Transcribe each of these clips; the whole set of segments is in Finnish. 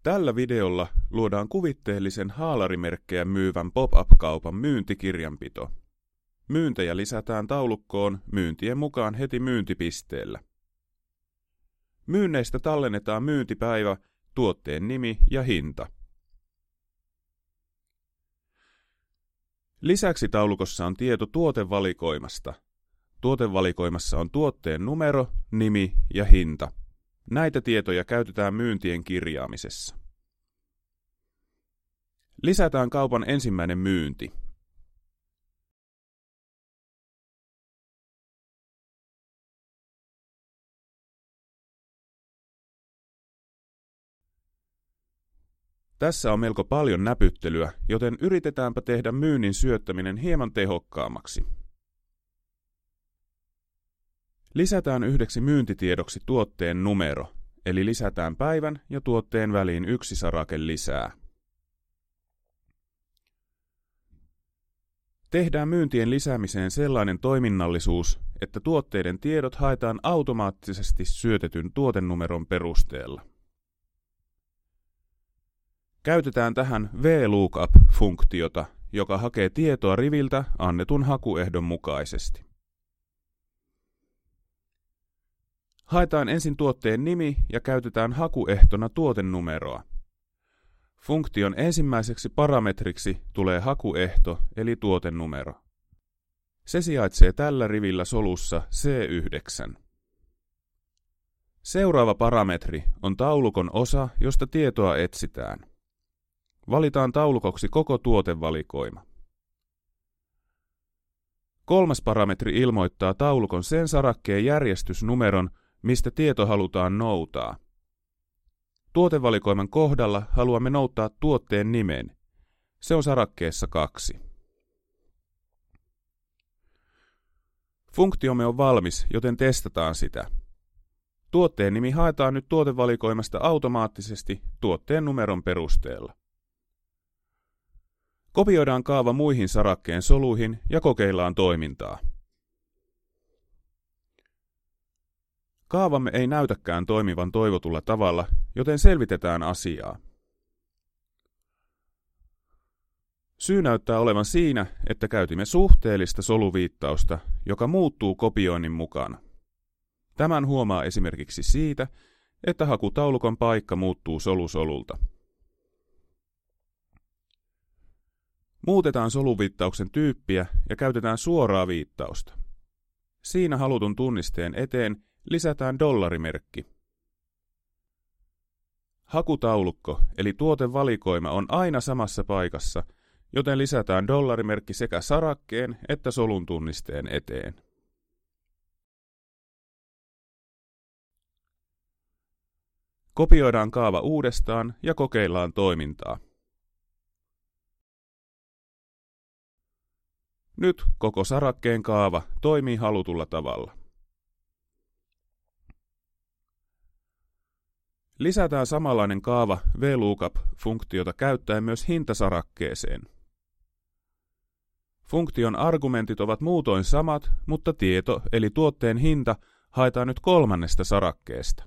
Tällä videolla luodaan kuvitteellisen haalarimerkkejä myyvän pop-up-kaupan myyntikirjanpito. Myyntejä lisätään taulukkoon myyntien mukaan heti myyntipisteellä. Myynneistä tallennetaan myyntipäivä, tuotteen nimi ja hinta. Lisäksi taulukossa on tieto tuotevalikoimasta. Tuotevalikoimassa on tuotteen numero, nimi ja hinta. Näitä tietoja käytetään myyntien kirjaamisessa. Lisätään kaupan ensimmäinen myynti. Tässä on melko paljon näpyttelyä, joten yritetäänpä tehdä myynnin syöttäminen hieman tehokkaammaksi. Lisätään yhdeksi myyntitiedoksi tuotteen numero, eli lisätään päivän ja tuotteen väliin yksi sarake lisää. Tehdään myyntien lisäämiseen sellainen toiminnallisuus, että tuotteiden tiedot haetaan automaattisesti syötetyn tuotenumeron perusteella. Käytetään tähän VLOOKUP-funktiota, joka hakee tietoa riviltä annetun hakuehdon mukaisesti. Haetaan ensin tuotteen nimi ja käytetään hakuehtona tuotenumeroa. Funktion ensimmäiseksi parametriksi tulee hakuehto eli tuotenumero. Se sijaitsee tällä rivillä solussa C9. Seuraava parametri on taulukon osa, josta tietoa etsitään. Valitaan taulukoksi koko tuotevalikoima. Kolmas parametri ilmoittaa taulukon sen sarakkeen järjestysnumeron, mistä tieto halutaan noutaa. Tuotevalikoiman kohdalla haluamme noutaa tuotteen nimen. Se on sarakkeessa 2. Funktiomme on valmis, joten testataan sitä. Tuotteen nimi haetaan nyt tuotevalikoimasta automaattisesti tuotteen numeron perusteella. Kopioidaan kaava muihin sarakkeen soluihin ja kokeillaan toimintaa. Kaavamme ei näytäkään toimivan toivotulla tavalla, joten selvitetään asiaa. Syy näyttää olevan siinä, että käytimme suhteellista soluviittausta, joka muuttuu kopioinnin mukana. Tämän huomaa esimerkiksi siitä, että hakutaulukon paikka muuttuu solusolulta. Muutetaan soluviittauksen tyyppiä ja käytetään suoraa viittausta. Siinä halutun tunnisteen eteen lisätään dollarimerkki. Hakutaulukko eli tuotevalikoima on aina samassa paikassa, joten lisätään dollarimerkki sekä sarakkeen että solun tunnisteen eteen. Kopioidaan kaava uudestaan ja kokeillaan toimintaa. Nyt koko sarakkeen kaava toimii halutulla tavalla. Lisätään samanlainen kaava VLOOKUP-funktiota käyttäen myös hintasarakkeeseen. Funktion argumentit ovat muutoin samat, mutta tieto eli tuotteen hinta haetaan nyt kolmannesta sarakkeesta.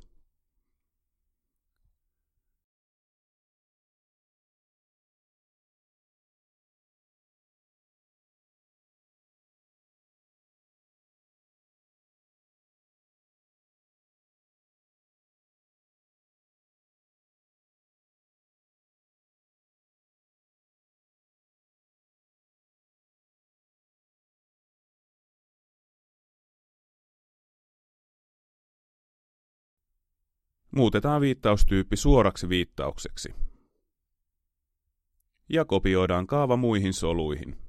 Muutetaan viittaustyyppi suoraksi viittaukseksi. Ja kopioidaan kaava muihin soluihin.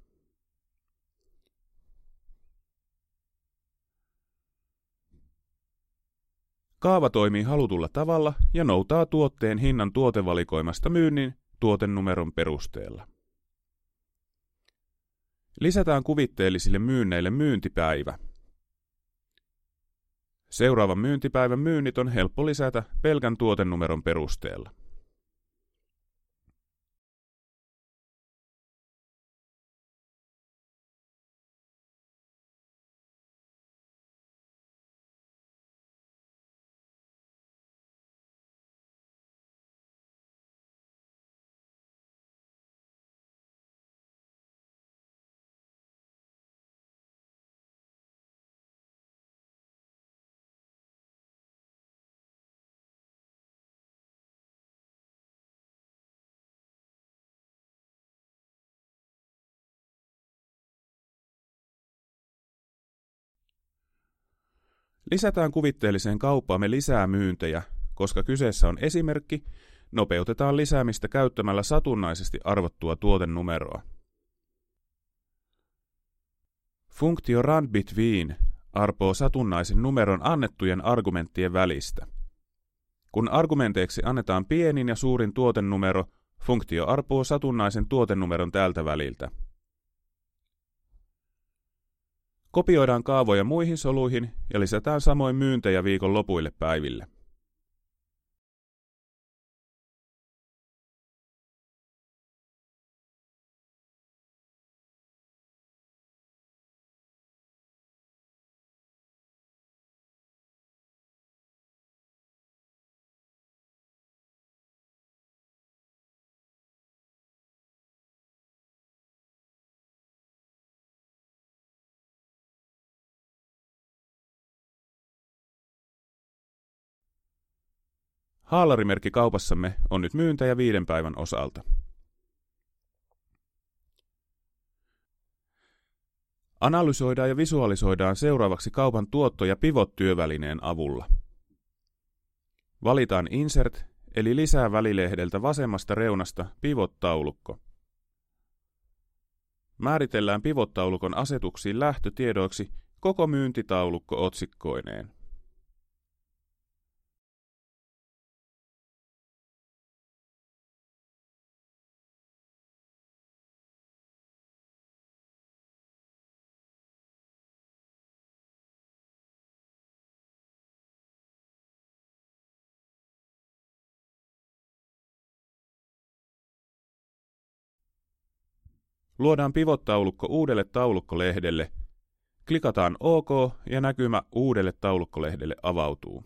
Kaava toimii halutulla tavalla ja noutaa tuotteen hinnan tuotevalikoimasta myynnin tuotenumeron perusteella. Lisätään kuvitteellisille myynneille myyntipäivä. Seuraavan myyntipäivän myynnit on helppo lisätä pelkän tuotenumeron perusteella. Lisätään kuvitteelliseen kauppaamme lisää myyntejä, koska kyseessä on esimerkki, nopeutetaan lisäämistä käyttämällä satunnaisesti arvottua tuotenumeroa. Funktio run_between arpoo satunnaisen numeron annettujen argumenttien välistä. Kun argumenteiksi annetaan pienin ja suurin tuotenumero, funktio arpoo satunnaisen tuotenumeron tältä väliltä. Kopioidaan kaavoja muihin soluihin ja lisätään samoin myyntejä viikon lopuille päiville. Haalarimerkki kaupassamme on nyt myyntejä 5 päivän osalta. Analysoidaan ja visualisoidaan seuraavaksi kaupan tuottoja pivot-työvälineen avulla. Valitaan Insert eli lisää välilehdeltä vasemmasta reunasta pivot-taulukko. Määritellään pivot-taulukon asetuksiin lähtötiedoiksi koko myyntitaulukko otsikkoineen. Luodaan pivot-taulukko uudelle taulukkolehdelle, klikataan OK ja näkymä uudelle taulukkolehdelle avautuu.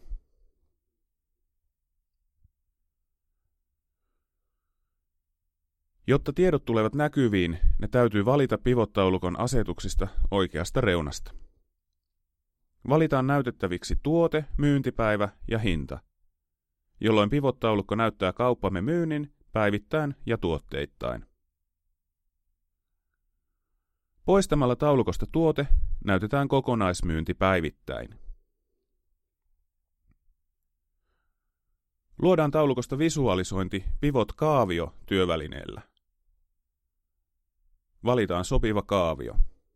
Jotta tiedot tulevat näkyviin, ne täytyy valita pivot-taulukon asetuksista oikeasta reunasta. Valitaan näytettäviksi tuote, myyntipäivä ja hinta, jolloin pivot-taulukko näyttää kauppamme myynnin päivittäin ja tuotteittain. Poistamalla taulukosta tuote näytetään kokonaismyynti päivittäin. Luodaan taulukosta visualisointi pivot-kaavio työvälineellä. Valitaan sopiva kaavio.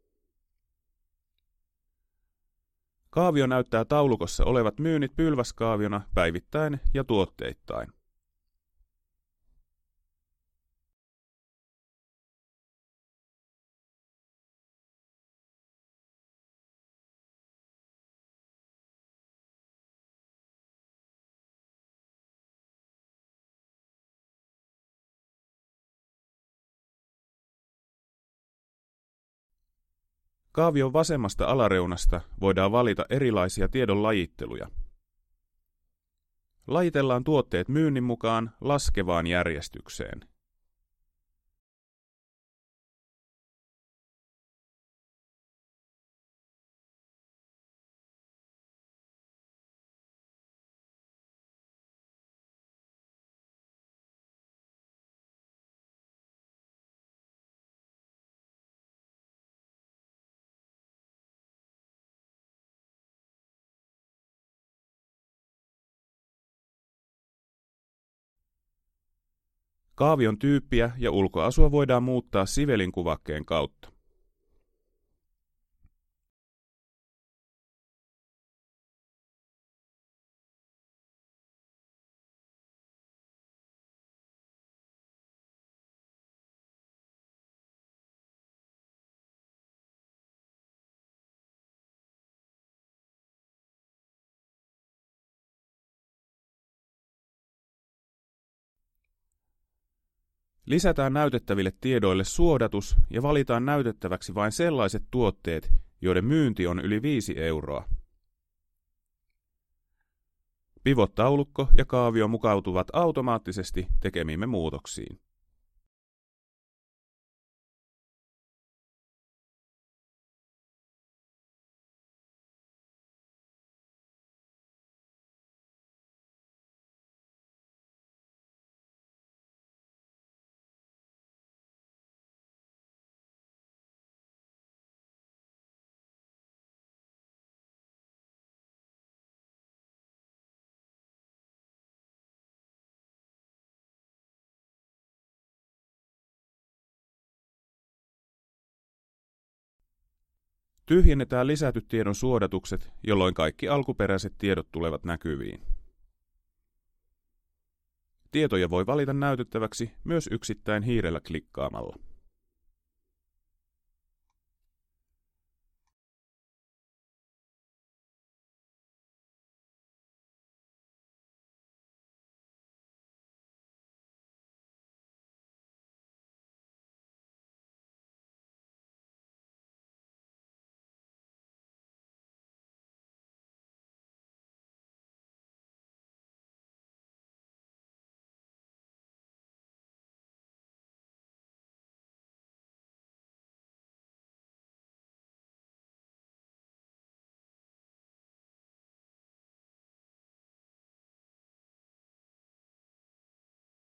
Kaavio näyttää taulukossa olevat myynnit pylväskaaviona päivittäin ja tuotteittain. Kaavion vasemmasta alareunasta voidaan valita erilaisia tiedon lajitteluja. Lajitellaan tuotteet myynnin mukaan laskevaan järjestykseen. Kaavion tyyppiä ja ulkoasua voidaan muuttaa sivelin kuvakkeen kautta. Lisätään näytettäville tiedoille suodatus ja valitaan näytettäväksi vain sellaiset tuotteet, joiden myynti on yli 5 euroa. Pivot-taulukko ja kaavio mukautuvat automaattisesti tekemiimme muutoksiin. Tyhjennetään lisätyt tiedon suodatukset, jolloin kaikki alkuperäiset tiedot tulevat näkyviin. Tietoja voi valita näytettäväksi myös yksittäin hiirellä klikkaamalla.